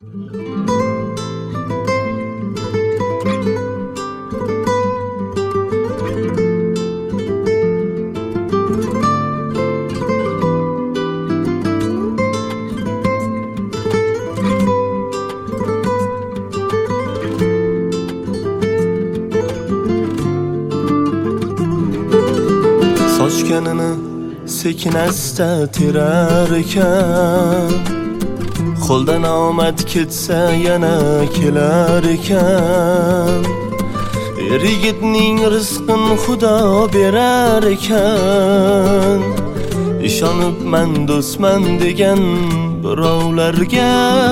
Sochganini sekin asta terar ekan, qo'ldan omad ketsa yana kelar ekan. Yigitning rizqin Xudo berar ekan. Ishonibman do'stman degan birovlarga,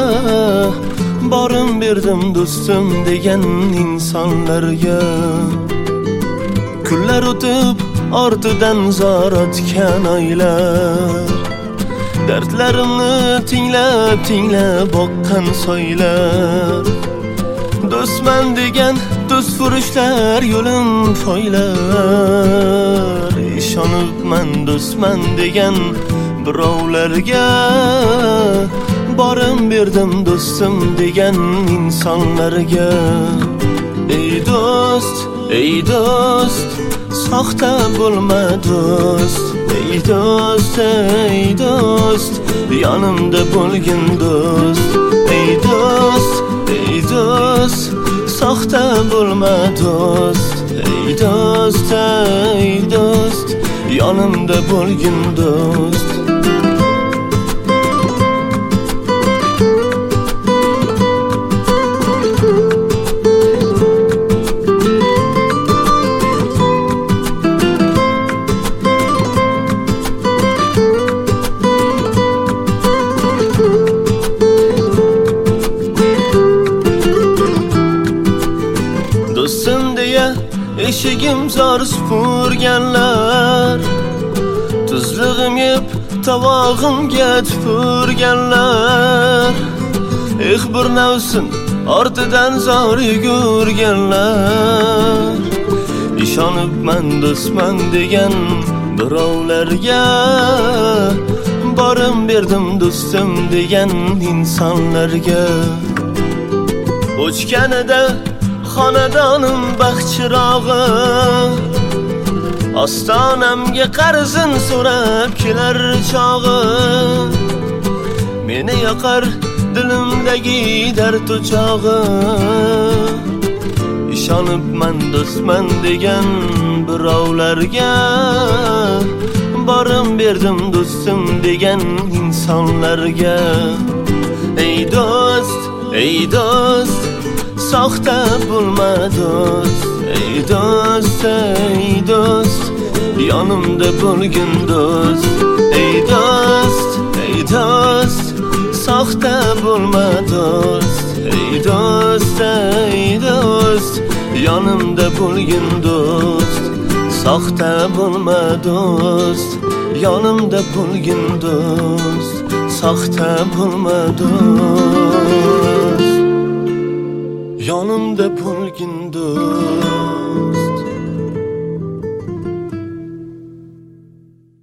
borim berdim do'stim degan insonlarga. Kunlar o'tib ortidan zor o'tgan oylar, dardlarimni tinglab boqqan soylar. Do'stman degan do'st furushlar yo'lim poylar. Ishonibman do'stman degan birovlarga, borim berdim do'stim degan insonlarga. Ey do'st, ey do'st, soxta bo'lma do'st. Ey do'st, ey do'st, yonimda bo'lgin do'st. Ey do'st, ey do'st, soxta bo'lma do'st. Ey do'st, ey do'st, yonimda bo'lgin do'st. Do'stim deya eshigim zor supurganlar, tuzlig'im yeb tovog'imga tupurganlar. Bir navsin ortidan zor yugurganlar. Ishonibman do'stman degan birovlarga, borim berdim do'stim degan insonlarga. O'chganida xonadonim baxchirog'i, ostonamga qarzin so'rab kelar chog'i. Meni yoqar dilimdagi dard o'chog'i. Ishonibman do'stman degan birovlarga, borim berdim do'stim degan insonlarga. Ey do'st, ey do'st, soxta bo'lma do'st. Ey do'st, ey do'st, yonimda bo'lgin do'st. Ey do'st, ey do'st, soxta bo'lma do'st. Ey do'st, ey do'st, yonimda bo'lgin do'st. Soxta bo'lma do'st, yonimda bo'lgin do'st. Soxta bo'lma do'st, yonimda bo'lgin do'st.